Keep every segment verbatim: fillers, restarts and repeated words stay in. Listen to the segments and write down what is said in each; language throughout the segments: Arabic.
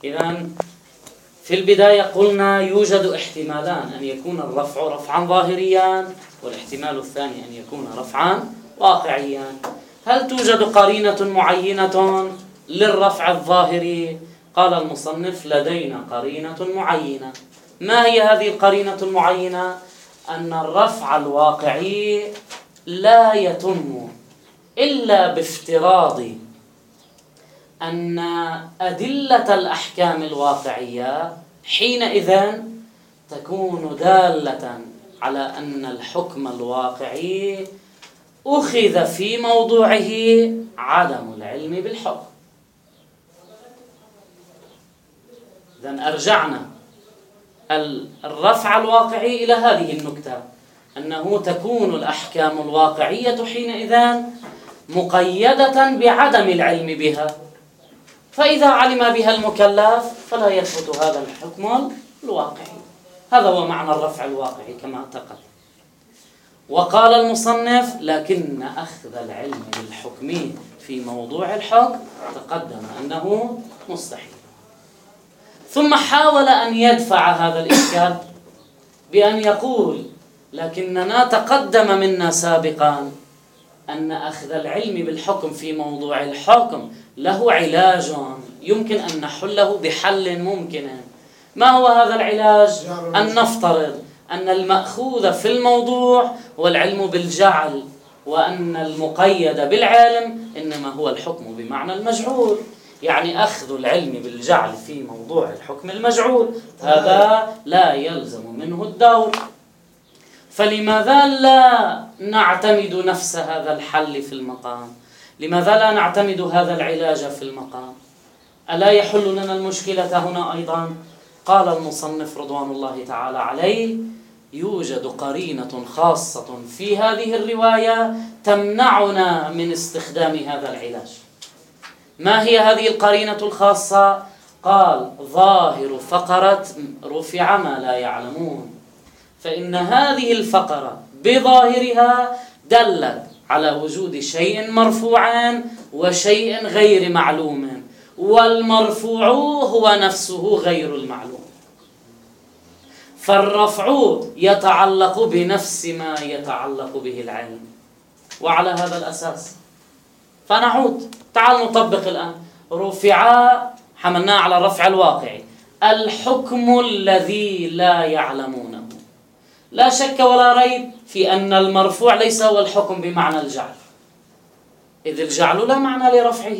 إذن في البداية قلنا يوجد احتمالان، أن يكون الرفع رفعا ظاهريا، والاحتمال الثاني أن يكون رفعا واقعيا. هل توجد قرينة معينة للرفع الظاهري؟ قال المصنف: لدينا قرينة معينة. ما هي هذه القرينة المعينة؟ أن الرفع الواقعي لا يتم إلا بافتراض أن أدلة الأحكام الواقعية حينئذ تكون دالة على أن الحكم الواقعي أخذ في موضوعه عدم العلم بالحكم. إذن أرجعنا الرفع الواقعي إلى هذه النكتة، أنه تكون الأحكام الواقعية حينئذ مقيدة بعدم العلم بها، فإذا علم بها المكلف فلا يثبت هذا الحكم الواقعي. هذا هو معنى الرفع الواقعي كما تقدم. وقال المصنف: لكن أخذ العلم بالحكم في موضوع الحكم تقدم أنه مستحيل. ثم حاول أن يدفع هذا الإشكال بأن يقول: لكننا تقدم منا سابقا أن أخذ العلم بالحكم في موضوع الحكم له علاج يمكن أن نحله بحل ممكن. ما هو هذا العلاج؟ أن نفترض أن المأخوذ في الموضوع هو العلم بالجعل، وأن المقيد بالعلم إنما هو الحكم بمعنى المجعول. يعني أخذ العلم بالجعل في موضوع الحكم المجعول هذا لا يلزم منه الدور. فلماذا لا نعتمد نفس هذا الحل في المقام؟ لماذا لا نعتمد هذا العلاج في المقام؟ ألا يحل لنا المشكلة هنا أيضا؟ قال المصنف رضوان الله تعالى عليه: يوجد قرينة خاصة في هذه الرواية تمنعنا من استخدام هذا العلاج. ما هي هذه القرينة الخاصة؟ قال: ظاهر فقرة رفع ما لا يعلمون. فإن هذه الفقرة بظاهرها دلت على وجود شيء مرفوع وشيء غير معلوم، والمرفوع هو نفسه غير المعلوم. فالرفع يتعلق بنفس ما يتعلق به العلم. وعلى هذا الأساس فنعود، تعال نطبق الآن. رفع حملناه على الرفع الواقعي، الحكم الذي لا يعلمونه. لا شك ولا ريب في أن المرفوع ليس هو الحكم بمعنى الجعل، إذ الجعل لا معنى لرفعه.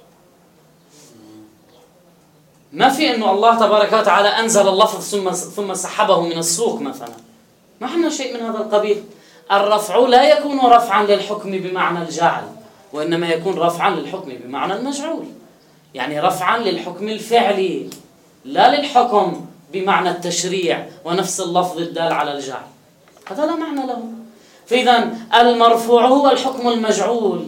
ما في أنه الله تبارك وتعالى أنزل اللفظ ثم ثم سحبه من السوق مثلا، ما عندنا شيء من هذا القبيل. الرفع لا يكون رفعا للحكم بمعنى الجعل، وإنما يكون رفعا للحكم بمعنى المجعول، يعني رفعا للحكم الفعلي لا للحكم بمعنى التشريع ونفس اللفظ الدال على الجعل، هذا لا معنى له. فإذا المرفوع هو الحكم المجعول،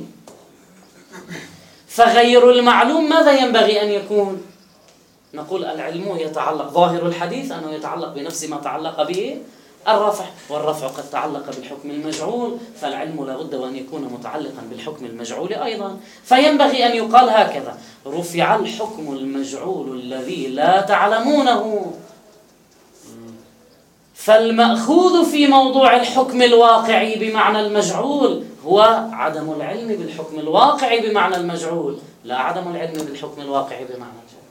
فغير المعلوم ماذا ينبغي أن يكون؟ نقول العلم يتعلق، ظاهر الحديث أنه يتعلق بنفس ما تعلق به الرفع، والرفع قد تعلق بالحكم المجعول، فالعلم لابد وأن يكون متعلقا بالحكم المجعول أيضا. فينبغي أن يقال هكذا: رفع الحكم المجعول الذي لا تعلمونه. فالمأخوذ في موضوع الحكم الواقعي بمعنى المجعول هو عدم العلم بالحكم الواقعي بمعنى المجعول، لا عدم العلم بالحكم الواقعي بمعنى الجعل.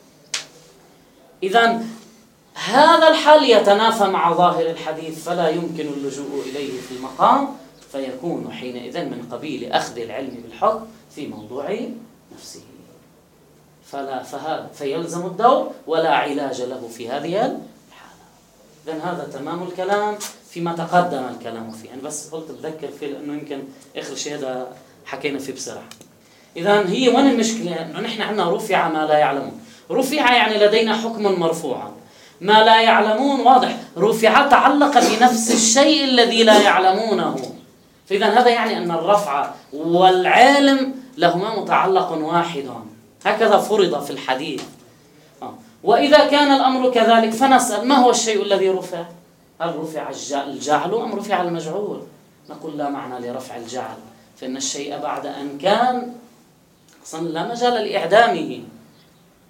إذن هذا الحال يتنافى مع ظاهر الحديث، فلا يمكن اللجوء إليه في المقام، فيكون حينئذ من قبيل أخذ العلم بالحكم في موضوع نفسه، فلا فهذا فيلزم الدور ولا علاج له في هذه الحالة. إذن هذا تمام الكلام فيما تقدم الكلام فيه. أنا بس قلت أتذكر فيه لأنه يمكن آخر شيء هذا حكينا فيه بسرعة. إذن هي وين المشكلة؟ أنه نحن عندنا رفع ما لا يعلمون. رفع يعني لدينا حكم مرفوعا. ما لا يعلمون واضح، رفع تعلق بنفس الشيء الذي لا يعلمونه. فإذا هذا يعني أن الرفع والعلم لهما متعلق واحد، هكذا فرض في الحديث. وإذا كان الأمر كذلك فنسأل: ما هو الشيء الذي رفع؟ هل رفع الجعل أم رفع المجعول؟ نقول: لا معنى لرفع الجعل، فإن الشيء بعد أن كان أصلا لا مجال لإعدامه،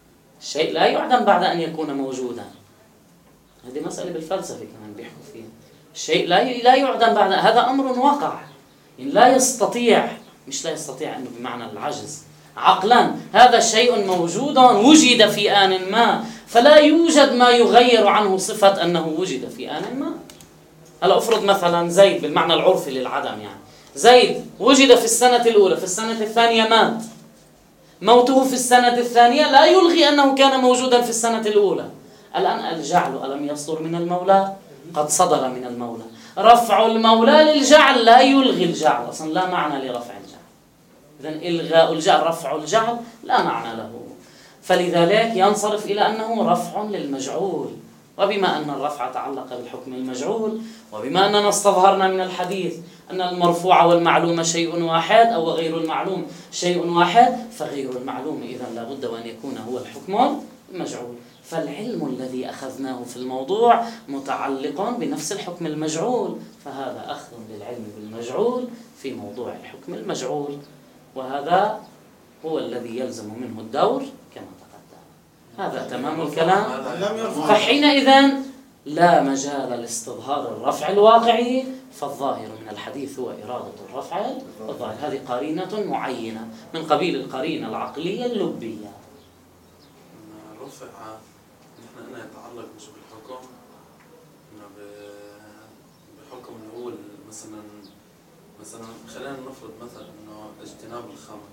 الشيء لا يعدم بعد أن يكون موجودا. هذه مسألة بالفلسفة كمان بيحكوا فيها. الشيء لا لا يعدم بعد، هذا أمر واقع، يعني لا يستطيع، مش لا يستطيع أنه بمعنى العجز، عقلا هذا شيء موجود وجد في آن ما، فلا يوجد ما يغير عنه صفة أنه وجد في آن ما. هلا أفرض مثلا زيد بالمعنى العرفي للعدم، يعني زيد وجد في السنة الأولى، في السنة الثانية مات. موته في السنة الثانية لا يلغي أنه كان موجودا في السنة الأولى. الآن الجعل ألم يصدر من المولى؟ قد صدر من المولى. رفع المولى للجعل لا يلغي الجعل، أصلا لا معنى لرفع الجعل. إذن إلغاء الجعل، رفع الجعل لا معنى له، فلذلك ينصرف إلى أنه رفع للمجعول. وبما أن الرفع تعلق بالحكم المجعول، وبما أننا استظهرنا من الحديث أن المرفوع والمعلوم شيء واحد أو غير المعلوم شيء واحد، فغير المعلوم إذن لابد وأن يكون هو الحكم المجعول. فالعلم الذي أخذناه في الموضوع متعلق بنفس الحكم المجعول، فهذا أخذ للعلم بالمجعول في موضوع الحكم المجعول، وهذا هو الذي يلزم منه الدور كما تقدم. هذا تمام الكلام. فحينئذ لا مجال لاستظهار الرفع الواقعي، فالظاهر من الحديث هو إرادة الرفع الظاهر. هذه قرينة معينة من قبيل القرينة العقلية اللبية. رفع نحن أنا يتعلق مش بالحكم، إنه بحكم اللي هو مثلا مثلا خلينا نفرض مثلا إنه اجتناب الخمر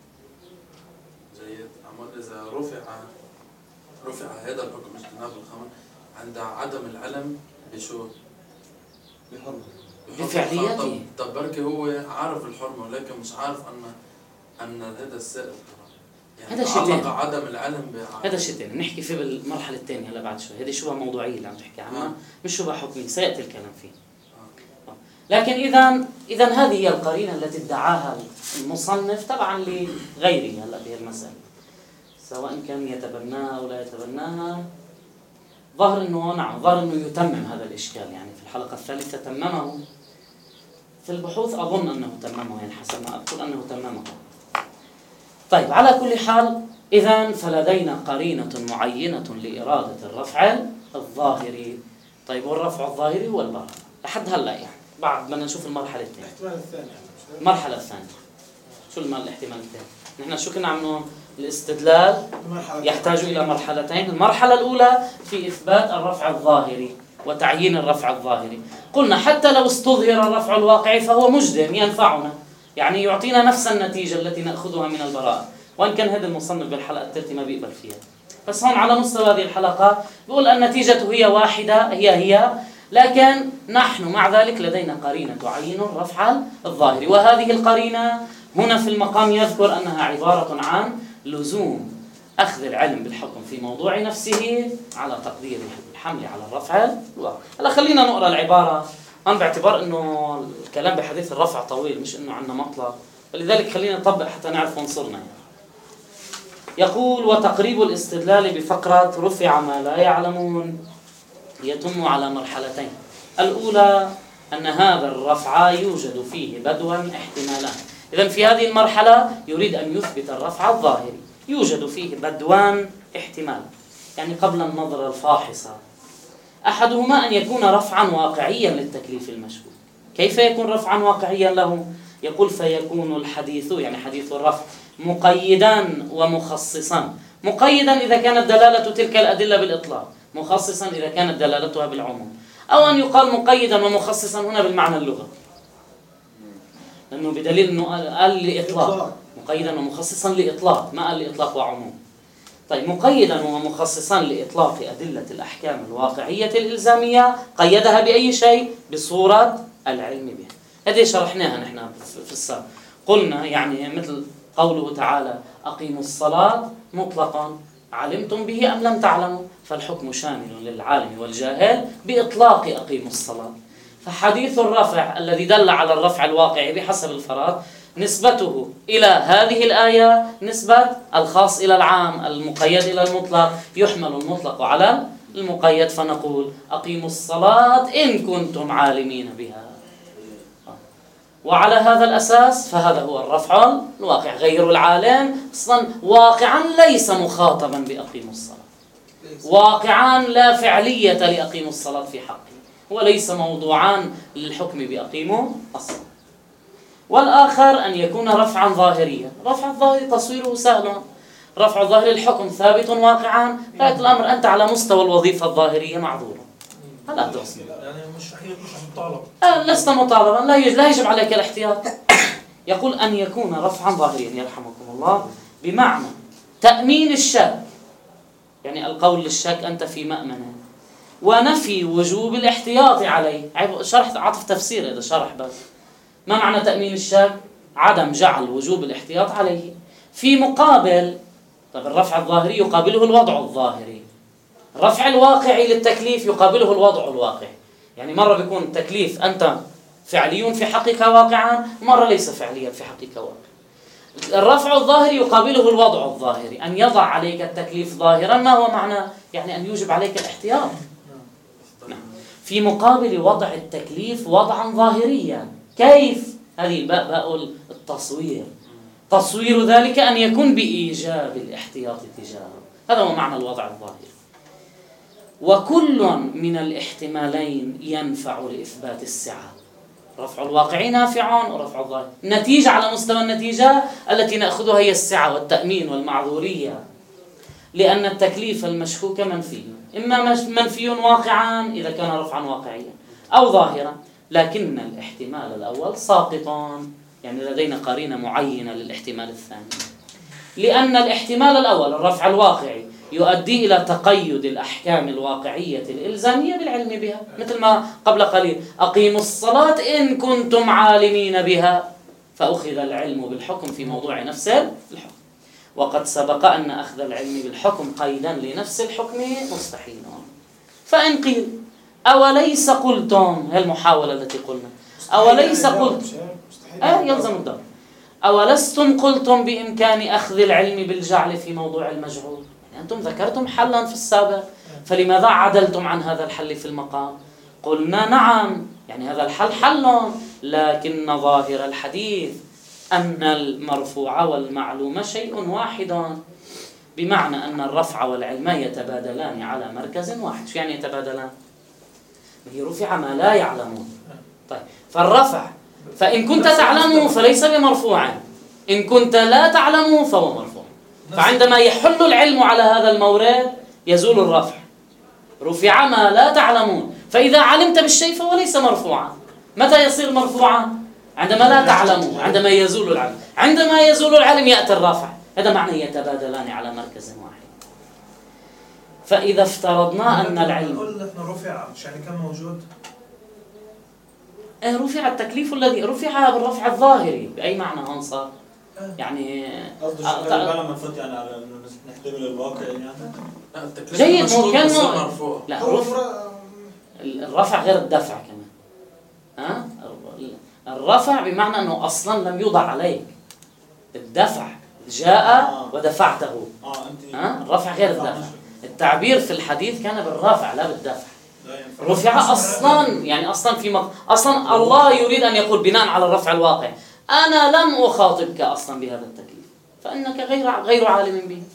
جيد، أما إذا رفع رفع هذا الحكم اجتناب الخمر عند عدم العلم بشو؟ بحرمة بفعليته. طب بركي هو عارف الحرمة ولكن مش عارف أن أن هذا السائل هذا شيء ثاني. عدم العلم هذا شيء ثاني نحكي فيه بالمرحله الثانيه هلا بعد شوي. هذه شبهه موضوعيه اللي عم تحكي عنها، مش شبهه حكميه، سياتي الكلام فيه. لكن اذا اذا هذه هي القرينه التي ادعاها المصنف تبعا لغيره هلا بهالمساله، سواء كان يتبناها او لا يتبناها. ظهر انه نعم ظهر انه يتمم هذا الاشكال، يعني في الحلقه الثالثه تممه، في البحوث اظن انه تممه، يعني حسب ما اقول انه تممه. طيب على كل حال إذن فلدينا قرينة معينة لإرادة الرفع الظاهري. طيب والرفع الظاهري هو البراءة لحد هلا، يعني بعد بدنا نشوف المرحلة الثانية. الاحتمال الثاني المرحلة الثانية شو الاحتمال الثاني؟ نحن شو كنا عم الاستدلال يحتاج إلى مرحلتين. المرحلة الأولى في إثبات الرفع الظاهري وتعيين الرفع الظاهري. قلنا حتى لو استظهر الرفع الواقعي فهو مجدم ينفعنا، يعني يعطينا نفس النتيجة التي نأخذها من البراءة، وإن كان هذا المصنف بالحلقة الثالثة ما بيقبل فيها. بس هون على مستوى هذه الحلقة بيقول النتيجة هي واحدة، هي هي لكن نحن مع ذلك لدينا قرينة تعين الرفع الظاهري، وهذه القرينة هنا في المقام يذكر أنها عبارة عن لزوم أخذ العلم بالحكم في موضوع نفسه على تقدير الحمل على الرفع الواقعي. هلا خلينا نقرأ العبارة أنا باعتبار أنه الكلام بحديث الرفع طويل، مش أنه عندنا مطلب، فلذلك خلينا نطبق حتى نعرف ونصرنا. يعني يقول: وتقريب الاستدلال بفقرة رفع ما لا يعلمون يتم على مرحلتين. الأولى أن هذا الرفع يوجد فيه بدوا احتمالان. إذن في هذه المرحلة يريد أن يثبت الرفع الظاهري، يوجد فيه بدوان احتمال، يعني قبل النظرة الفاحصة. أحدهما أن يكون رفعا واقعيا للتكليف المشكوك. كيف يكون رفعا واقعيا له؟ يقول: فيكون الحديث، يعني حديث الرفع، مقيدا ومخصصا. مقيدا إذا كانت دلالة تلك الأدلة بالإطلاق، مخصصا إذا كانت دلالتها بالعموم. أو أن يقال مقيدا ومخصصا هنا بالمعنى اللغوي، لأنه بدليل أنه قال لإطلاق، مقيدا ومخصصا لإطلاق، ما قال لإطلاق وعموم. طيب مقيدا ومخصصا لإطلاق أدلة الأحكام الواقعية الإلزامية، قيدها بأي شيء؟ بصورة العلم بها. هذه شرحناها نحن في السابق، قلنا يعني مثل قوله تعالى: أقيموا الصلاة مطلقا، علمتم به أم لم تعلموا، فالحكم شامل للعالم والجاهل بإطلاق أقيموا الصلاة. فحديث الرفع الذي دل على الرفع الواقعي بحسب الفراد نسبته إلى هذه الآية نسبة الخاص إلى العام، المقيد إلى المطلق، يحمل المطلق على المقيد، فنقول: أقيموا الصلاة إن كنتم عالمين بها. وعلى هذا الأساس فهذا هو الرفع الواقع. غير العالم أصلا واقعا ليس مخاطبا بأقيموا الصلاة، واقعا لا فعلية لأقيموا الصلاة في حقه، وليس موضوعا للحكم بأقيموا الصلاة. والآخر أن يكون رفعا ظاهريا. رفع الظاهري تصويره سهل، رفع الظاهر الحكم ثابت واقعا، غاية الأمر أنت على مستوى الوظيفة الظاهرية معذور. هذا الدرس يعني مش صحيح، مش مطالب. آه لست مطالبا، لا يجب, لا يجب عليك الاحتياط. يقول أن يكون رفعا ظاهريا يرحمكم الله بمعنى تأمين الشك، يعني القول للشك أنت في مأمنة، ونفي وجوب الاحتياط عليه. شرح عطف تفسير، هذا شرح بس. ما معنى تأمين الشك؟ عدم جعل وجوب الاحتياط عليه. في مقابل طب الرفع الظاهري يقابله الوضع الظاهري، الرفع الواقعي للتكليف يقابله الوضع الواقعي. يعني مرة بيكون التكليف أنت فعلي في حقك واقعا، مرة ليس فعليا في حقك واقعا. الرفع الظاهري يقابله الوضع الظاهري، أن يضع عليك التكليف ظاهرا. ما هو معنى؟ يعني أن يوجب عليك الاحتياط. نعم. في مقابل وضع التكليف وضعا ظاهريا. كيف؟ هذه الباء باء التصوير. تصوير ذلك أن يكون بإيجاب الاحتياط تجاهه. هذا هو معنى الوضع الظاهري. وكل من الاحتمالين ينفع لإثبات السعة. رفع الواقع نافع ورفع الظاهر. النتيجة على مستوى النتيجة التي نأخذها هي السعة والتأمين والمعذورية، لأن التكليف المشكوك منفي، إما منفي واقعا إذا كان رفعا واقعيا أو ظاهرا، لكن الاحتمال الأول ساقط. يعني لدينا قرينة معينة للاحتمال الثاني، لأن الاحتمال الأول الرفع الواقعي يؤدي إلى تقيد الأحكام الواقعية الإلزامية بالعلم بها، مثل ما قبل قليل أقيموا الصلاة إن كنتم عالمين بها، فأخذ العلم بالحكم في موضوع نفس الحكم. وقد سبق أن أخذ العلم بالحكم قيدا لنفس الحكم مستحيل. فإن قيل أوليس قلتم، هي المحاولة التي قلنا، أوليس قلتم آه يلزم الدور، أولستم قلتم بإمكان أخذ العلم بالجعل في موضوع المجهول؟ يعني أنتم ذكرتم حلا في السابق، فلماذا عدلتم عن هذا الحل في المقام؟ قلنا نعم، يعني هذا الحل حل، لكن ظاهر الحديث أن المرفوع والمعلوم شيء واحد، بمعنى أن الرفع والعلم يتبادلان على مركز واحد. شو يعني يتبادلان؟ هي رفع ما لا يعلمون. طيب فالرفع فإن كنت تعلمه فليس بمرفوع، إن كنت لا تعلمه فهو مرفوع. فعندما يحل العلم على هذا المورد يزول الرفع. رفع ما لا تعلمون، فإذا علمت بالشيء فهو ليس مرفوعا. متى يصير مرفوعا؟ عندما لا تعلمه، عندما يزول العلم. عندما يزول العلم يأتي الرفع. هذا معنى يتبادلان على مركز واحد. فإذا افترضنا أن العلم قلنا رفع مش يعني كان موجود، رفع التكليف الذي رفع بالرفع الظاهري. بأي معنى هون صار؟ يعني قصدي شغله ما فوت يعني على انه نحتمل الواقع يعني جيد. مو كان مرفوع. لا رفع الرفع غير الدفع كمان. ها الرفع بمعنى انه اصلا لم يوضع عليك. الدفع جاء آه. ودفعته. اه انت ها الرفع غير الدفع. التعبير في الحديث كان بالرفع لا بالدفع. رفع اصلا يعني اصلا في مق... اصلا الله يريد ان يقول بناء على الرفع الواقع انا لم اخاطبك اصلا بهذا التكليف، فانك غير غير عالم به.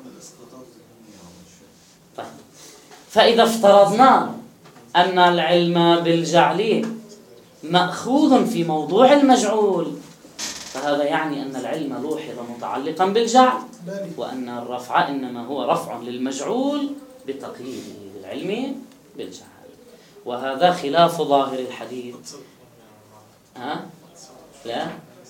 طيب فاذا افترضنا ان العلم بالجعل ماخوذ في موضوع المجعول، فهذا يعني ان العلم لوحظ متعلقا بالجعل، وان الرفع انما هو رفع للمجعول بتقييده للعلم بالجعل. وهذا خلاف ظاهر الحديث. ها؟ لا؟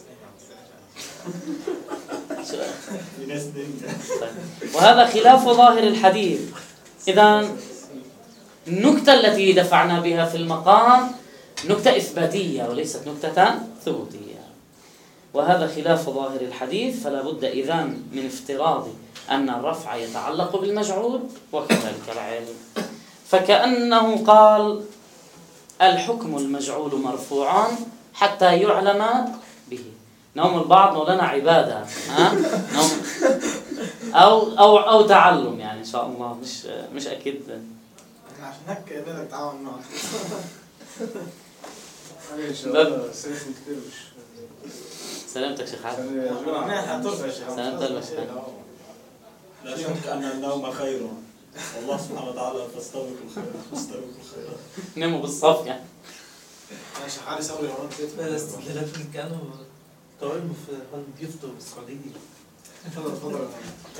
وهذا خلاف ظاهر الحديث. إذن النكتة التي دفعنا بها في المقام نكتة إثباتية وليست نكتة ثبوتية، وهذا خلاف ظاهر الحديث. فلا بد إذن من افتراض أن الرفع يتعلق بالمجعول وكذلك العلم. فكأنه قال الحكم المجعول مرفوع حتى يعلم به. نوم البعض مولانا عبادة، ها؟ نوم أو أو أو تعلم يعني إن شاء الله، مش مش أكيد. عشان هيك بدك تعاون معه. باب- سيف كثير مش سلامتك شيخ علي. سلامتك سلامت المشيخ. لا شك أن النوم خير، والله سبحانه وتعالى فاستبقوا الخير فاستبقوا الخيرات. ناموا بالصف يعني. ماشي حالي سوري هون الاستدلالات اللي كانوا طوالهم في هون بيفطروا بالسعودية. تفضل تفضل.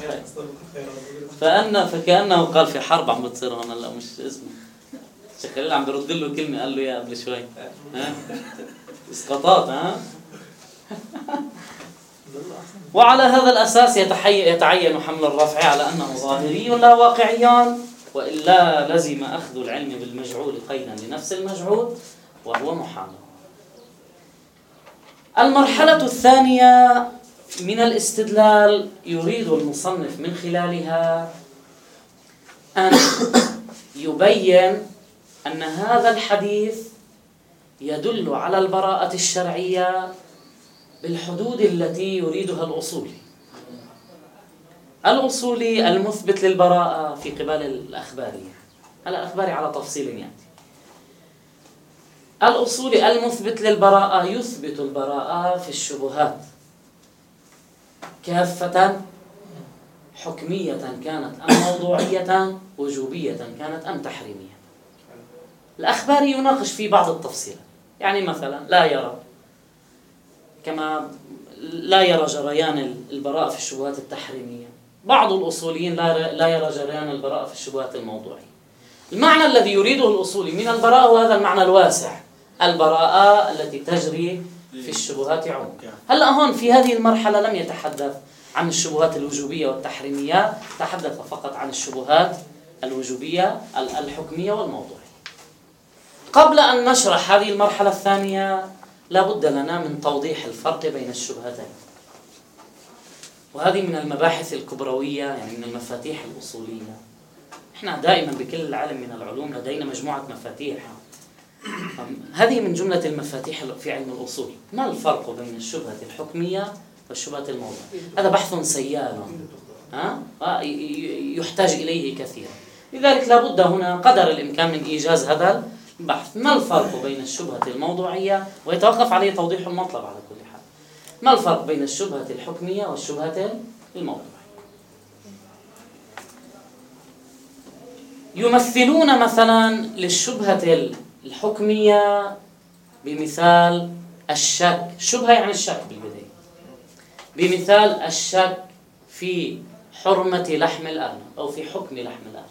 فأنا فكأنه قال في حرب عم بتصير هون هلا مش اسمه. الشيخ خليل عم برد له كلمة قال له اياها قبل شوي. ها؟ اسقاطات ها؟ وعلى هذا الأساس يتحي... يتعين حمل الرفع على أنه ظاهري لا واقعي، وإلا لزم أخذ العلم بالمجعول قيدا لنفس المجعول وهو محال. المرحلة الثانية من الاستدلال يريد المصنف من خلالها أن يبين أن هذا الحديث يدل على البراءة الشرعية بالحدود التي يريدها الأصولي. الأصولي المثبت للبراءة في قبال الأخبارية، الأخباري على تفصيل يعني. الأصولي المثبت للبراءة يثبت البراءة في الشبهات كافة، حكمية كانت أم موضوعية، وجوبية كانت أم تحريمية. الأخباري يناقش في بعض التفصيلات، يعني مثلا لا يرى كما لا يرى جريان البراءة في الشبهات التحريمية. بعض الأصوليين لا يرى جريان البراءة في الشبهات الموضوعية. المعنى الذي يريده الأصولي من البراءة هو هذا المعنى الواسع، البراءة التي تجري في الشبهات عموما. هلا هون في هذه المرحلة لم يتحدث عن الشبهات الوجوبية والتحريمية، تحدث فقط عن الشبهات الوجوبية الحكمية والموضوعية. قبل أن نشرح هذه المرحلة الثانية لا بد لنا من توضيح الفرق بين الشبهتين، وهذه من المباحث الكبروية، يعني من المفاتيح الأصولية. احنا دائما بكل العلم من العلوم لدينا مجموعة مفاتيح، هذه من جملة المفاتيح في علم الأصول. ما الفرق بين الشبهة الحكمية والشبهة الموضوعية؟ هذا بحث سيال ها يحتاج إليه كثيرا، لذلك لا بد هنا قدر الإمكان من إيجاز هذا البحث. ما الفرق بين الشبهة الموضوعية، ويتوقف عليه توضيح المطلب على كل حال. ما الفرق بين الشبهة الحكمية والشبهة الموضوعية؟ يمثلون مثلا للشبهة الحكمية بمثال الشك، شبهة يعني الشك بالبداية، بمثال الشك في حرمة لحم الأرنب أو في حكم لحم الأرنب،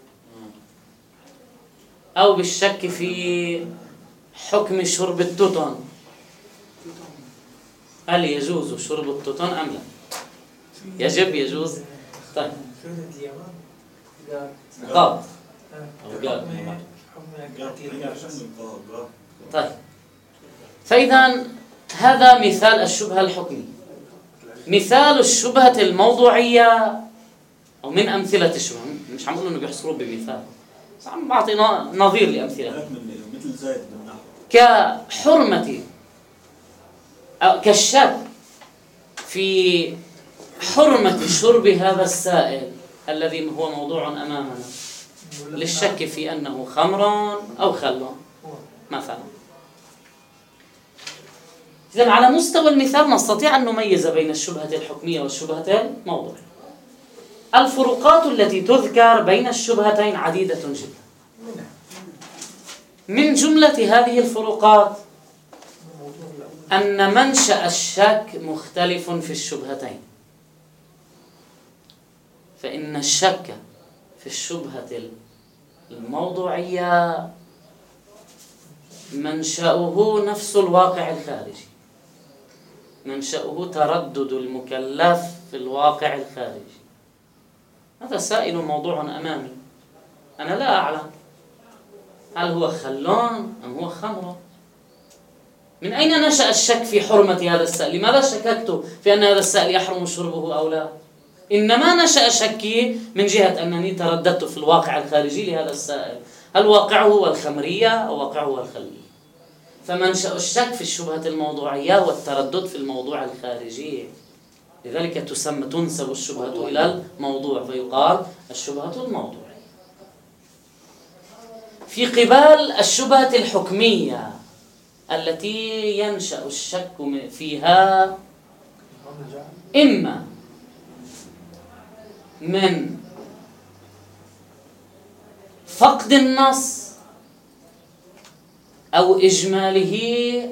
أو بالشك في حكم شرب التوتون، هل يجوز شرب التوتون أم لا؟ يجب يجوز؟ طيب قاض أو قاض. طيب فإذا هذا مثال الشبهة الحكمية. مثال الشبهة الموضوعية أو من أمثلة الشبهة، مش عم أقول إنه بيحصروه بمثال، بس عم بعطي نظير لأمثلة مثل زايد بن نحو كحرمة أو كالشك في حرمة شرب هذا السائل الذي هو موضوع أمامنا، للشك في أنه خمر أو خل مثلا. إذن على مستوى المثال نستطيع أن نميز بين الشبهة الحكمية والشبهة الموضوعية. الفروقات التي تذكر بين الشبهتين عديدة جدا. من جملة هذه الفروقات أن منشأ الشك مختلف في الشبهتين، فإن الشك في الشبهة الموضوعية منشأه نفس الواقع الخارجي، منشأه تردد المكلف في الواقع الخارجي. هذا سائل موضوع أمامي، أنا لا أعلم هل هو خلون أم هو خمر. من أين نشأ الشك في حرمة هذا السائل؟ لماذا شككت في أن هذا السائل يحرم شربه أو لا؟ إنما نشأ شكي من جهة أنني ترددت في الواقع الخارجي لهذا السائل، هل واقعه هو الخمرية أو واقعه هو الخلية. فمنشأ الشك في الشبهة الموضوعية والتردد في الموضوع الخارجي، لذلك تسمى تنسب الشبهة إلى الموضوع فيقال الشبهة الموضوعية. في قبال الشبهة الحكمية التي ينشأ الشك فيها إما من فقد النص أو إجماله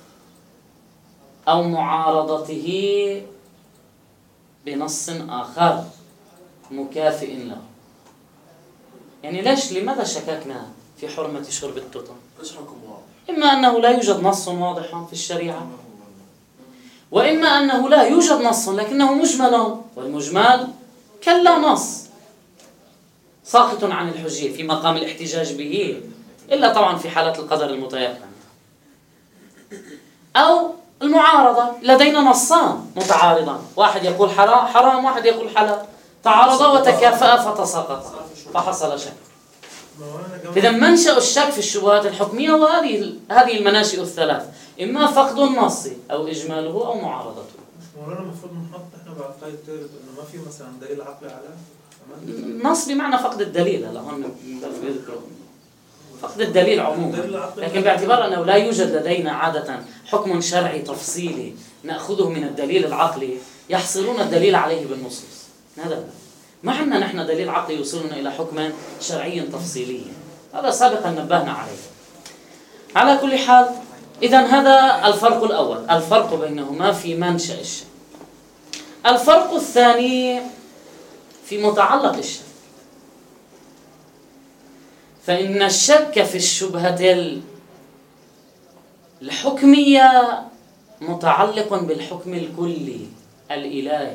أو معارضته بنص آخر مكافئ له. يعني ليش لماذا شككنا في حرمة شرب التتر؟ ايش حكم واضح؟ إما أنه لا يوجد نص واضح في الشريعة، وإما أنه لا يوجد نص لكنه مجمل، والمجمل كلا نص ساقط عن الحجية في مقام الاحتجاج به، إلا طبعا في حالة القدر المتيقن. أو المعارضة، لدينا نصان متعارضان، واحد يقول حرام واحد يقول حلال، تعارضا وتكافأ فتساقطا فحصل شك. إذا منشأ الشك في الشبهات الحكمية هو هذه هذه المناشئ الثلاث، إما فقد النص أو إجماله أو معارضته. مولانا المفروض نحط احنا بعد قاعدة الثالث انه ما في مثلا دليل عقلي على النص بمعنى فقد الدليل. هلا هون بيذكروا فقد الدليل عموما، لكن باعتبار أنه لا يوجد لدينا عادة حكم شرعي تفصيلي نأخذه من الدليل العقلي، يحصرون الدليل عليه بالنصوص. هذا ما عندنا نحن دليل عقلي يوصلنا إلى حكم شرعي تفصيلي، هذا سابقا نبهنا عليه. على كل حال، إذن هذا الفرق الأول، الفرق بينهما في منشأ الشك. الفرق الثاني في متعلق الشك، فإن الشك في الشبهة الحكمية متعلق بالحكم الكلي الإلهي،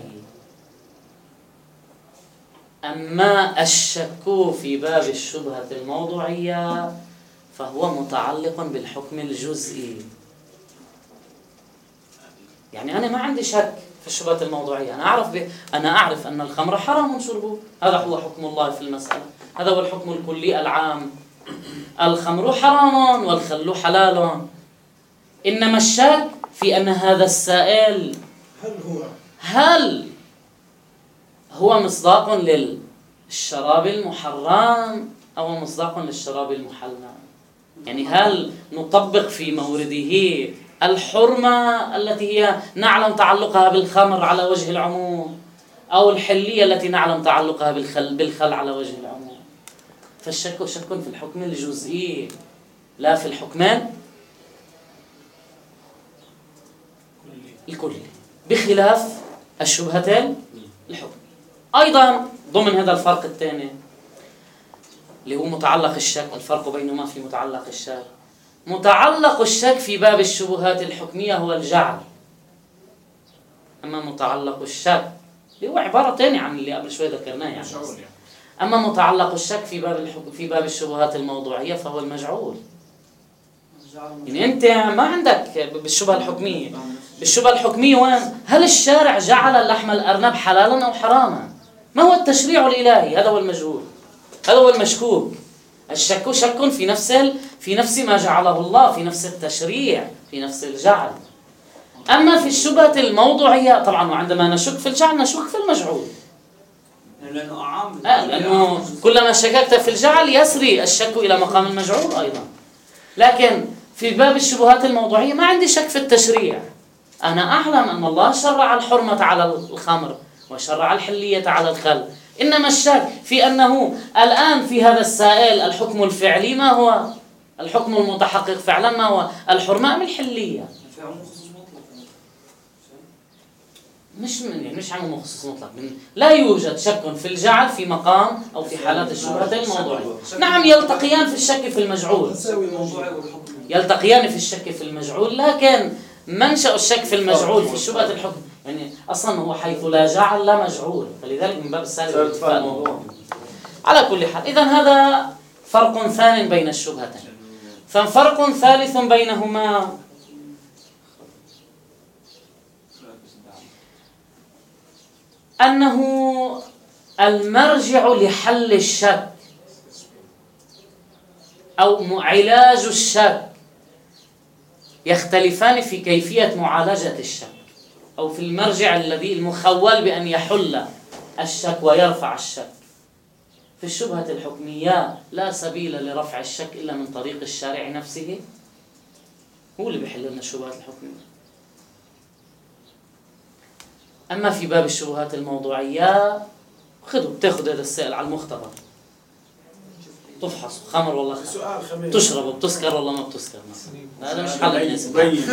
أما الشك في باب الشبهة الموضوعية فهو متعلق بالحكم الجزئي. يعني أنا ما عندي شك في الشبهة الموضوعية، أنا أعرف ب... أنا أعرف أن الخمر حرام شربه، هذا هو حكم الله في المسألة، هذا هو الحكم الكلي العام، الخمر حرام والخل حلال. إنما الشك في أن هذا السائل هل هو هل هو مصداق للشراب المحرم أو مصداق للشراب المحلل؟ يعني هل نطبق في مورده الحرمة التي هي نعلم تعلقها بالخمر على وجه العموم، أو الحلية التي نعلم تعلقها بالخل بالخل على وجه العموم؟ فالشك شك في الحكم الجزئي لا في الحكم الكلي، بخلاف الشبهتين الحكم. أيضا ضمن هذا الفرق الثاني اللي هو متعلق الشك، الفرق بينهما في متعلق الشك. متعلق الشك في باب الشبهات الحكمية هو الجعل، أما متعلق الشك اللي هو عبارة ثانية عن اللي قبل شوي ذكرناه يعني. أما متعلق الشك في باب الحكم في باب الشبهات الموضوعية فهو المجعول. يعني أنت ما عندك بالشبهة الحكمية، بالشبهة الحكمية وين؟ هل الشارع جعل لحم الأرنب حلالا أو حراما؟ ما هو التشريع الإلهي؟ هذا هو المجهول، هذا هو المشكوك. الشك شك في نفس في نفس ما جعله الله، في نفس التشريع، في نفس الجعل. أما في الشبهة الموضوعية طبعا وعندما نشك في الجعل نشك في المجعول، لأنه أعام آه لأنه كلما شككت في الجعل يسري الشك إلى مقام المجعول أيضا. لكن في باب الشبهات الموضوعية ما عندي شك في التشريع، أنا أعلم أن الله شرع الحرمة على الخمر وشرع الحلية على الخل، إنما الشك في أنه الآن في هذا السائل الحكم الفعلي ما هو؟ الحكم المتحقق فعلا ما هو؟ الحرمة أم الحلية؟ مش من يعني مش عم مخصص مطلق، من لا يوجد شك في الجعل في مقام أو في حالات الشبهة الموضوعية. نعم يلتقيان في الشك في المجعول، يلتقيان في الشك في المجعول، لكن منشأ الشك في المجعول في الشبهة الحكم يعني أصلا هو حيث لا جعل لا مجعول، فلذلك من باب السالب الموضوع. على كل حال إذن هذا فرق ثان بين الشبهتين. ففرق ثالث بينهما أنه المرجع لحل الشك أو علاج الشك يختلفان في كيفية معالجة الشك، أو في المرجع الذي المخول بأن يحل الشك ويرفع الشك. في الشبهة الحكمية لا سبيل لرفع الشك إلا من طريق الشارع نفسه، هو اللي بيحل لنا الشبهات الحكمية. أما في باب الشبهات الموضوعية خذوا بتاخذ هذا السائل على المختبر، تفحص خمر والله خمر، سؤال خميس تشرب بتسكر والله ما بتسكر مثلا، هذا مش حل الناس.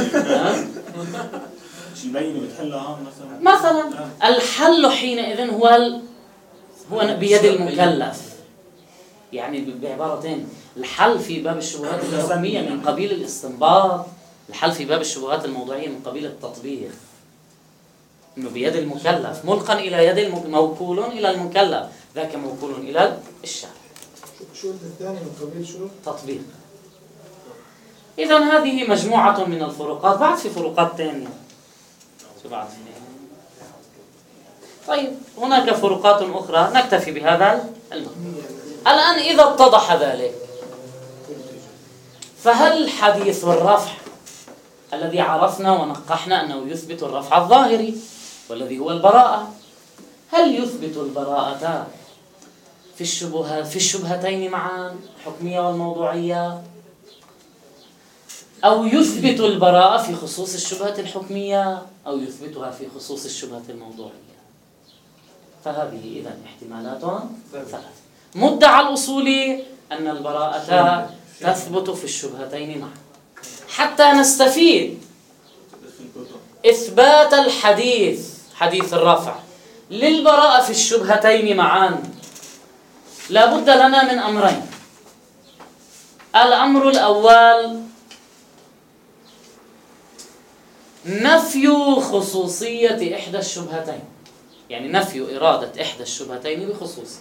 شي مبينة بتحلها مثلا. مثلا الحل حينئذ هو ال... هو بيد المكلف. يعني بعبارتين، الحل في باب الشبهات الحكمية من قبيل الاستنباط، الحل في باب الشبهات الموضوعية من قبيل التطبيق، إنه بيد المكلف، ملقا إلى يد الم... موكول إلى المكلف، ذاك موكول إلى الشارع. شو الثاني من قبيل شو؟ تطبيق. إذن هذه مجموعة من الفروقات، بعد في فروقات ثانية. شو بعد في؟ طيب هناك فروقات أخرى نكتفي بهذا المقدار. الآن إذا اتضح ذلك، فهل حديث الرفع الذي عرفنا ونقحنا أنه يثبت الرفع الظاهري والذي هو البراءة، هل يثبت البراءة في الشبهات في الشبهتين معا، الحكمية والموضوعية، أو يثبت البراءة في خصوص الشبهة الحكمية، أو يثبتها في خصوص الشبهة الموضوعية؟ فهذه إذن احتمالات ثلاث. مدعى الأصولي أن البراءة تثبت في الشبهتين معا. حتى نستفيد إثبات الحديث حديث الرفع للبراءة في الشبهتين معا، لا بد لنا من أمرين. الأمر الأول نفي خصوصية إحدى الشبهتين، يعني نفي إرادة إحدى الشبهتين بخصوص.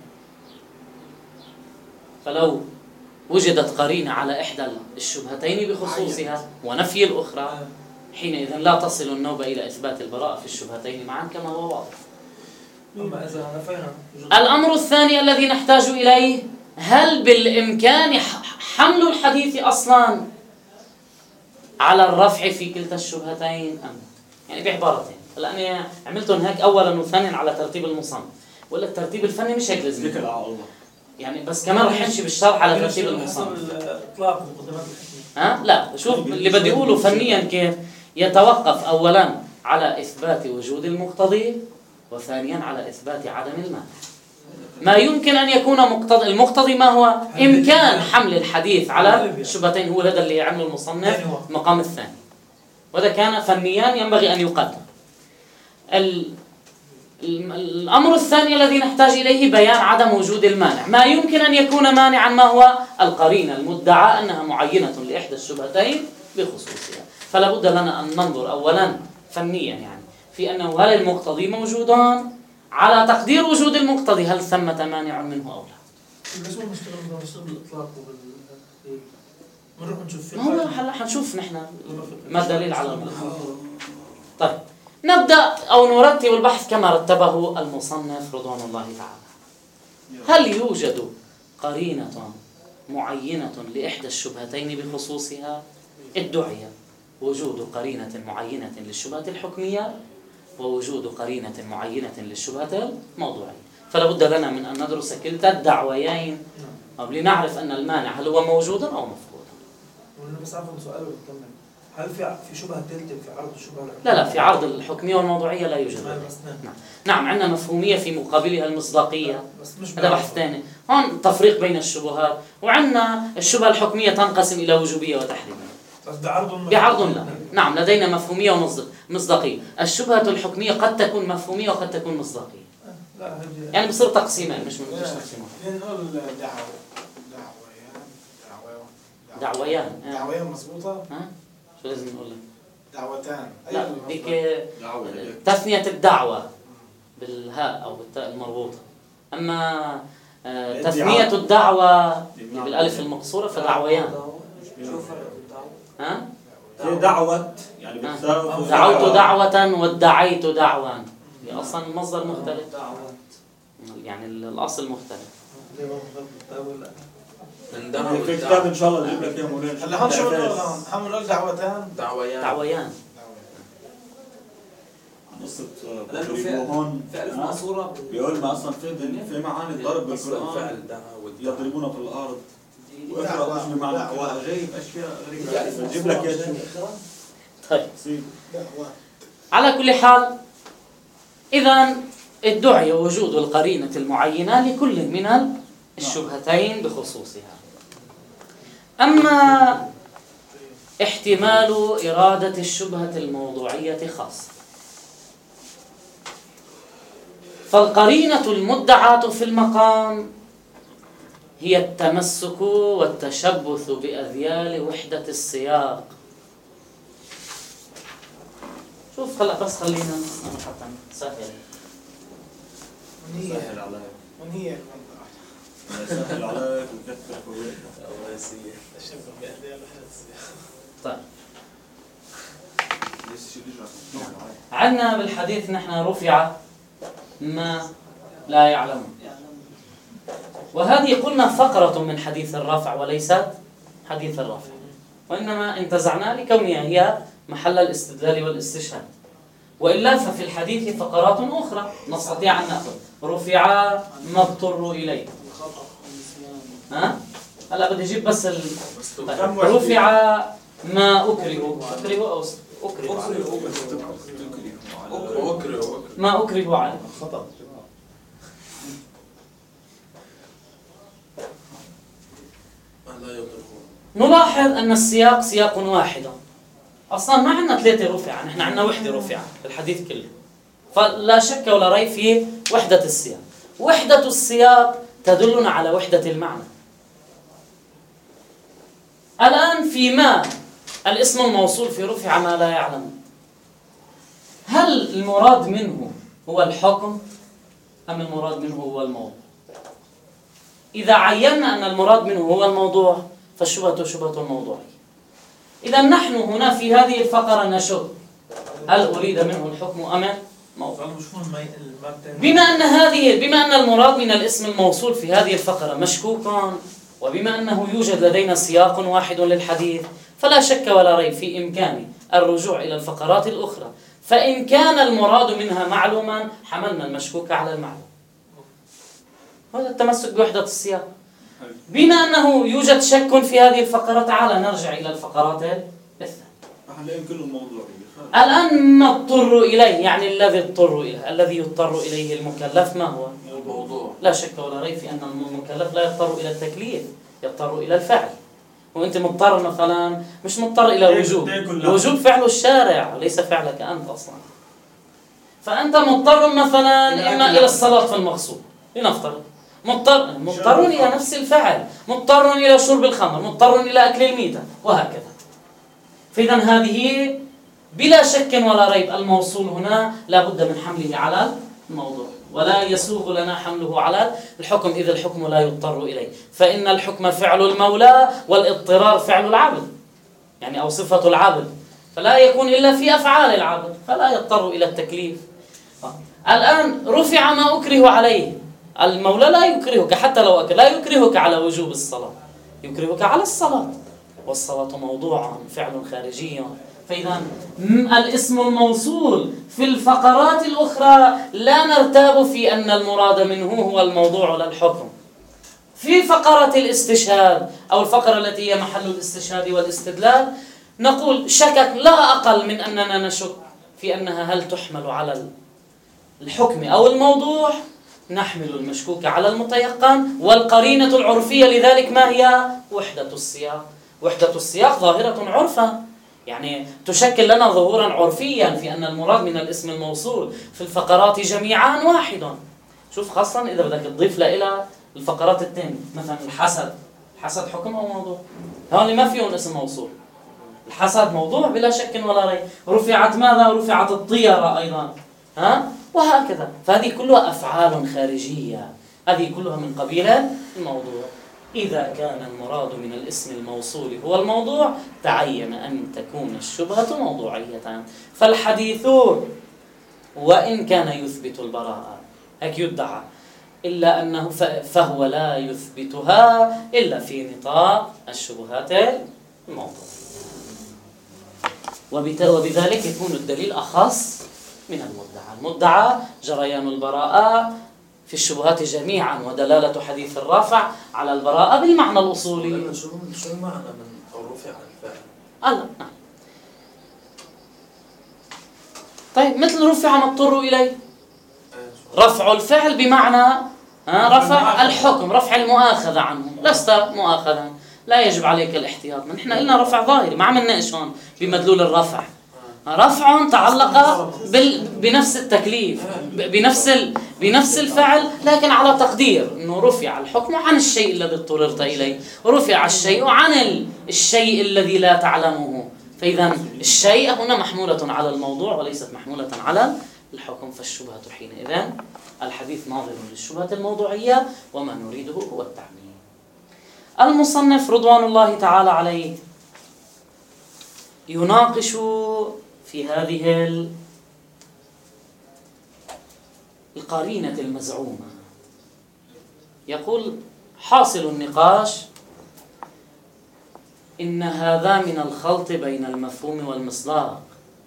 فلو وجدت قرينة على إحدى الشبهتين بخصوصها ونفي الأخرى، حينئذ لا تصل النوبة إلى إثبات البراءة في الشبهتين معا كما هو واضح. أما إذا نفينا. الأمر الثاني الذي نحتاج إليه، هل بالإمكان حمل الحديث أصلا على الرفع في كلتا الشبهتين أم؟ يعني بعبارتين، الآن عملتهم هيك أولا وثانيا على ترتيب المصنف، ولا الترتيب الفني مش هيك لازم ذكر على الله يعني، بس كمان رح نمشي بالشرح على ترتيب المصنف. الإطلاق مقدمات الحكمة. ها لا شوف اللي بدي أقوله فنيا كيف يتوقف أولا على إثبات وجود المقتضي، وثانيا على إثبات عدم المانع. ما يمكن أن يكون مقتضي، المقتضي ما هو؟ إمكان حمل الحديث على الشبهتين، هو هذا اللي يعمل المصنف المقام الثاني، وهذا كان فنيا ينبغي أن يقدم. الأمر الثاني الذي نحتاج إليه بيان عدم وجود المانع. ما يمكن أن يكون مانعا ما هو؟ القرينة المدعى أنها معينة لإحدى الشبهتين بخصوصها. فلا بد لنا أن ننظر أولا فنيا يعني في أنه هل المقتضي موجود، على تقدير وجود المقتضي هل ثمة مانع منه أو لا. بس هو مشتغل بنشتغل بالإطلاق وبال بنروح نشوف فيه. ما هو هلا حنشوف نحن ما الدليل على المقتضي. طيب نبدأ أو نرتب البحث كما رتبه المصنف رضوان الله تعالى. هل يوجد قرينة معينة لإحدى الشبهتين بخصوصها؟ ادعي وجود قرينة معينة للشبهة الحكمية ووجود قرينة معينة للشبهة الموضوعية، فلا بد لنا من أن ندرس كلتا الدعويين لنعرف أن المانع هل هو موجود أو مفقود. وانا بس عارف سؤال وبكمل، هل في في شبهه ثالثه في عرض الشبهه؟ لا لا، في عرض الحكمية والموضوعية لا يوجد. نعم نعم، عندنا مفهومية في مقابلها المصداقية، هذا بحث ثاني. هون تفريق بين الشبهات، وعندنا الشبهة الحكمية تنقسم إلى وجوبية وتحريمية. بس بعرض بعرض لا. نعم لدينا مفهومية ومصداقية. الشبهة الحكمية قد تكون مفهومية وقد تكون مصداقية. لا يعني بصير تقسيمين مش مش تقسيمين. نقول دعوة دعويان دعويان دعويان مضبوطة؟ ها؟ شو لازم نقول لك؟ دعوتان. لا هيك تثنية الدعوة بالهاء أو بالتاء المربوطة، أما تثنية الدعوة بالألف المقصورة فدعويان. ها؟ في دعوة يعني بتساوي دعوت دعوة وادعيت دعوا، هي أصلا المصدر مختلف، يعني الأصل مختلف. في كتاب إن شاء الله نجيب لك إياه مولانا. هلا هون شو بنقول؟ هون بنقول دعوتان دعويان دعويان. قصة هون في ألف مقصورة بيقول ما أصلا في في معاني الضرب بالقرآن فعل دعا يضربون في الأرض واقرأ اسمي معك وجايب اشياء غريبه بجيب لك يا شيخ. طيب دعوات. على كل حال، إذا ادعي وجود القرينة المعينة لكل من الشبهتين بخصوصها. أما احتمال إرادة الشبهة الموضوعية خاصة، فالقرينة المدعاة في المقام هي التمسك والتشبث بأذيال وحدة السياق. شوف هلا بس خلينا حتى نسهل. من هي سهل عليك. من هي المنطقة؟ سهل عليك وكثر فوائدها. الله يسير تشبه بأهداء الوحدة السياق. طيب، ليش رجع؟ عندنا بالحديث نحن رفع ما لا يعلم، وهذه قلنا فقرة من حديث الرفع وليست حديث الرفع، وإنما انتزعناه لكونها هي محل الاستدلال والاستشهاد، وإلا ففي الحديث فقرات أخرى نستطيع أن نأخذ. رفع ما اضطر إليه. ها؟ هلا بدي أجيب بس ال... طيب. رفع ما أكره أكره أو أكره أكره ما أكره عليه. خطأ. لا يطلقون. نلاحظ أن السياق سياق واحد، أصلا ما عندنا ثلاثة رفع، نحن عندنا وحدة رفع في الحديث كله، فلا شك ولا ريب في وحدة السياق. وحدة السياق تدلنا على وحدة المعنى. الآن في ما الاسم الموصول في رفع ما لا يعلم، هل المراد منه هو الحكم أم المراد منه هو الموضوع؟ إذا عينا أن المراد منه هو الموضوع فالشبهة شبهة موضوعية. إذا نحن هنا في هذه الفقرة نشك هل أريد منه الحكم أم الموضوع؟ بما أن هذه بما أن المراد من الاسم الموصول في هذه الفقرة مشكوك، وبما أنه يوجد لدينا سياق واحد للحديث، فلا شك ولا ريب في إمكان الرجوع إلى الفقرات الأخرى، فإن كان المراد منها معلوما حملنا المشكوك على المعلوم. هذا التمسك بوحدة السياق. بما أنه يوجد شك في هذه الفقرة، تعال نرجع إلى الفقرات الثانية. هنلاقي كل الموضوع. الآن ما اضطر إليه، يعني الذي اضطر إليه، الذي يضطر إليه المكلف ما هو؟ الموضوع. لا شك ولا ريب في أن المكلف لا يضطر إلى التكليف، يضطر إلى الفعل. وأنت مضطر مثلا، مش مضطر إلى وجوب، الوجوب فعل الشارع وليس فعلك أنت أصلا. فأنت مضطر مثلا إما إلى الصلاة في المغصوب، لنفترض مضطر مضطر إلى نفس الفعل، مضطر إلى شرب الخمر، مضطر إلى أكل الميتة، وهكذا. فإذا هذه بلا شك ولا ريب الموصول هنا لا بد من حمله على الموضوع، ولا يسوغ لنا حمله على الحكم إذا الحكم لا يضطر إليه، فإن الحكم فعل المولى والاضطرار فعل العبد، يعني أو صفة العبد، فلا يكون إلا في أفعال العبد، فلا يضطر إلى التكليف. الآن رفع ما أكره عليه، المولى لا يكرهك حتى لو أكره، لا يكرهك على وجوب الصلاة، يكرهك على الصلاة، والصلاة موضوع فعل خارجي. فإذا الاسم الموصول في الفقرات الأخرى لا نرتاب في أن المراد منه هو الموضوع لا الحكم. في فقرة الاستشهاد أو الفقرة التي هي محل الاستشهاد والاستدلال نقول شكك لا أقل من أننا نشك في أنها هل تحمل على الحكم أو الموضوع، نحمل المشكوك على المتيقن، والقرينة العرفية لذلك ما هي؟ وحدة السياق. وحدة السياق ظاهرة عرفا، يعني تشكل لنا ظهورا عرفيا في أن المراد من الاسم الموصول في الفقرات جميعا واحد. شوف خاصة إذا بدك تضيف له إلى الفقرات الثانية، مثلا الحسد، الحسد حكم أو موضوع؟ هون ما فيهم اسم موصول. الحسد موضوع بلا شك ولا ريب. رفعت ماذا؟ رفعت الطيرة أيضا، ها؟ وهكذا. فهذه كلها أفعال خارجية، هذه كلها من قبيل الموضوع. إذا كان المراد من الاسم الموصول هو الموضوع تعين أن تكون الشبهة موضوعية. فالحديث وإن كان يثبت البراءة هيك يدعى، إلا أنه فهو لا يثبتها إلا في نطاق الشبهات الموضوعية، وبذلك يكون الدليل أخص من المدعى. المدعى جريان البراءة في الشبهات جميعا، ودلالة حديث الرافع على البراءة بالمعنى الأصولي. لأن شو شو المعنى من أو رفع الفاعل. الله نعم. طيب مثل رفع ما اضطروا إليه، رفع الفعل بمعنى ها رفع الحكم، رفع المؤاخذة عنه، لست مؤاخذا، لا يجب عليك الاحتياط. نحن قلنا رفع ظاهري، ما عم نناقش هون بمدلول الرفع. رفع تعلق بال... بنفس التكليف، بنفس ال... بنفس الفعل، لكن على تقدير انه رفع الحكم عن الشيء الذي اضطررت اليه، رفع الشيء عن ال... الشيء الذي لا تعلمه. فاذا الشيء هنا محمولة على الموضوع وليست محمولة على الحكم، فالشبهة حينئذ الحديث ناظر للشبهة الموضوعية، وما نريده هو التعميم. المصنف رضوان الله تعالى عليه يناقش في هذه القرينة المزعومة. يقول حاصل النقاش إن هذا من الخلط بين المفهوم والمصداق.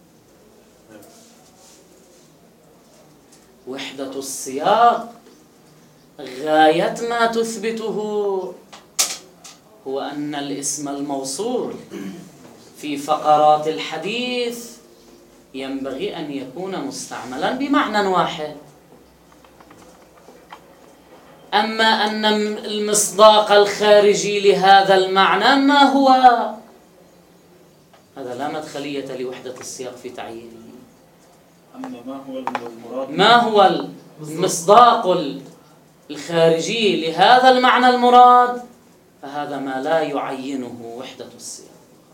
وحدة السياق غاية ما تثبته هو أن الاسم الموصول في فقرات الحديث ينبغي أن يكون مستعملا بمعنى واحد. أما أن المصداق الخارجي لهذا المعنى ما هو، هذا لا مدخلية لوحدة السياق في تعيينه. أما ما هو المراد، ما هو المصداق الخارجي لهذا المعنى المراد، فهذا ما لا يعينه وحدة السياق.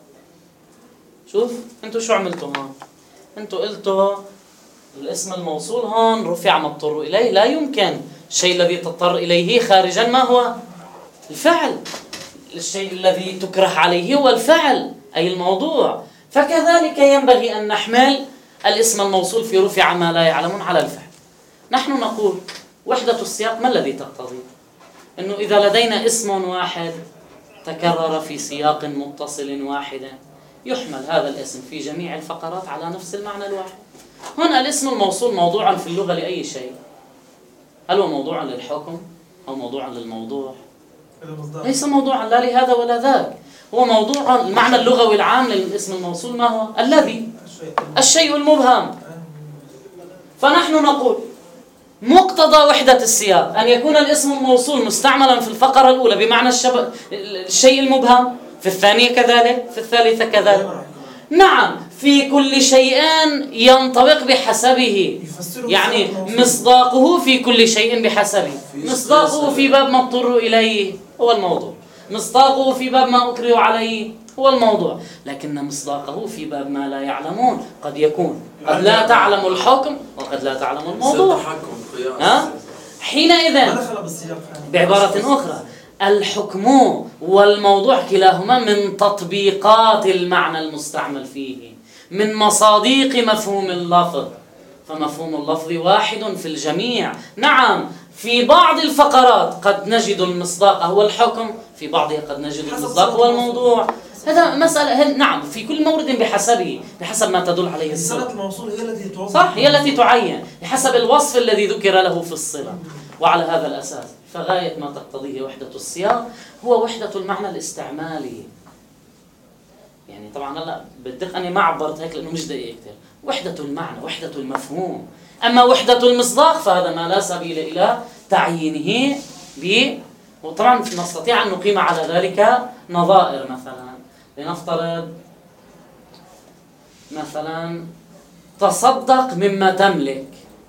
شوف انتوا شو عملتوا هون، انتوا قلتوا الاسم الموصول هون رفع ما اضطر إليه، لا يمكن. الشيء الذي تضطر إليه خارجا ما هو؟ الفعل. الشيء الذي تكره عليه هو الفعل، أي الموضوع. فكذلك ينبغي أن نحمل الاسم الموصول في رفع ما لا يعلمون على الفعل. نحن نقول وحدة السياق ما الذي تقتضي؟ أنه إذا لدينا اسم واحد تكرر في سياق متصل واحد يحمل هذا الاسم في جميع الفقرات على نفس المعنى الواحد. هنا الاسم الموصول موضوع في اللغة لأي شيء. هل هو موضوع للحكم أو موضوع للموضوع؟ ليس موضوعا لا لهذا ولا ذاك. هو موضوع المعنى اللغوي العام للاسم الموصول ما هو؟ الذي، الشيء المبهم. فنحن نقول مقتضى وحدة السياق أن يكون الاسم الموصول مستعملا في الفقرة الأولى بمعنى الشب... الشيء المبهم، في الثانية كذلك، في الثالثة كذلك. نعم، في كل شيء ينطبق بحسبه، يعني مصداقه في كل شيء بحسبه. مصداقه في باب ما اضطروا إليه هو الموضوع، مصداقه في باب ما أكرهوا عليه هو الموضوع، لكن مصداقه في باب ما لا يعلمون قد يكون قد لا تعلم الحكم وقد لا تعلم الموضوع. ها؟ حينئذ بعبارة أخرى الحكم والموضوع كلاهما من تطبيقات المعنى المستعمل فيه، من مصاديق مفهوم اللفظ. فمفهوم اللفظ واحد في الجميع. نعم، في بعض الفقرات قد نجد المصداق هو الحكم، في بعضها قد نجد المصداق هو الموضوع. هذا مسألة. نعم، في كل مورد بحسبه، بحسب ما تدل عليه الصلة. الموصول هي التي توضح. صح، هي التي تعين بحسب الوصف الذي ذكر له في الصلة. وعلى هذا الأساس فغاية ما تقتضيه وحدة السياق هو وحدة المعنى الاستعمالي. يعني طبعا هلا بالدقة أنا ما عبرت هيك لأنه مش دقيق كثير. وحدة المعنى، وحدة المفهوم. أما وحدة المصداق فهذا ما لا سبيل إلى تعيينه ب. وطبعا نستطيع أن نقيم على ذلك نظائر. مثلا لنفترض مثلا تصدق مما تملك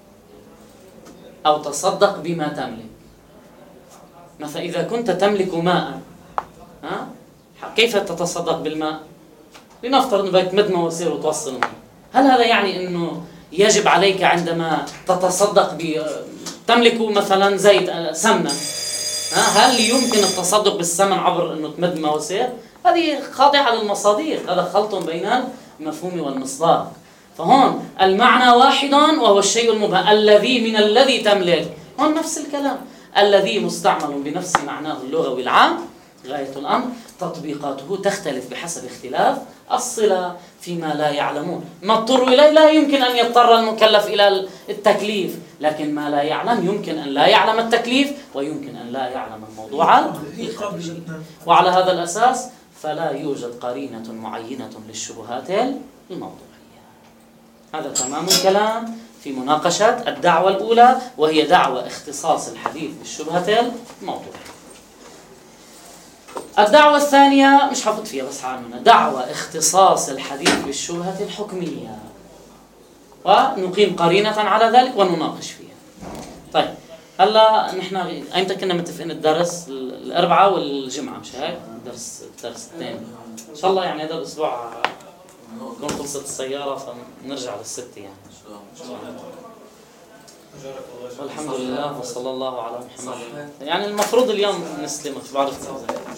أو تصدق بما تملك. مثلا إذا كنت تملك ماء، ها؟ كيف تتصدق بالماء؟ لنفترض أنك تمد مواسير وتوصل ماء. هل هذا يعني أنه يجب عليك عندما تتصدق ب تملك مثلا زيت سمنة، ها؟ هل يمكن التصدق بالسمن عبر أنه تمد مواسير؟ هذه خاضعة للمصاديق، هذا خلط بين المفهوم والمصداق. فهون المعنى واحد وهو الشيء المبهم الذي من الذي تملك. هون نفس الكلام، الذي مستعمل بنفس معناه اللغوي العام غاية الأمر تطبيقاته تختلف بحسب اختلاف الصلة فيما لا يعلمون. ما اضطر إليه لا يمكن أن يضطر المكلف إلى التكليف، لكن ما لا يعلم يمكن أن لا يعلم التكليف ويمكن أن لا يعلم الموضوع الخارجي. وعلى هذا الأساس فلا يوجد قرينة معينة للشبهات الموضوعية. هذا تمام الكلام في مناقشة الدعوة الأولى، وهي دعوة اختصاص الحديث بالشبهة الموضوعية. الدعوة الثانية مش حفظ فيها بس عننا، دعوة اختصاص الحديث بالشبهة الحكمية، ونقيم قرينة على ذلك ونناقش فيها. طيب هلا نحن ايمتى كنا متفقين الدرس؟ الأربعاء والجمعة مش هيك؟ درس الدرس الثاني ان شاء الله، يعني هذا الأسبوع تكون خلصت السيارة فنرجع للست يعني. والحمد لله وصلى الله على محمد. يعني المفروض اليوم نسلم، مش بعرف